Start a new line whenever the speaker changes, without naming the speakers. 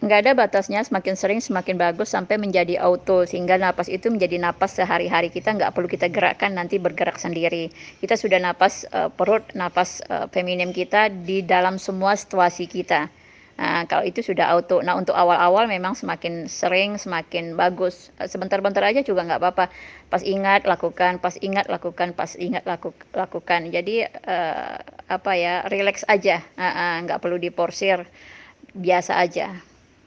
Nggak ada batasnya, semakin sering semakin bagus sampai menjadi auto, sehingga napas itu menjadi napas sehari-hari kita nggak perlu kita gerakkan, nanti bergerak sendiri. Kita sudah napas, perut, napas, feminim kita di dalam semua situasi kita. Nah, kalau itu sudah auto. Nah, untuk awal-awal memang semakin sering semakin bagus, sebentar-bentar aja juga nggak apa-apa. Pas ingat lakukan, pas ingat lakukan, pas ingat lakukan. Jadi, apa ya, rileks aja, heeh, nggak perlu diporsir, biasa aja.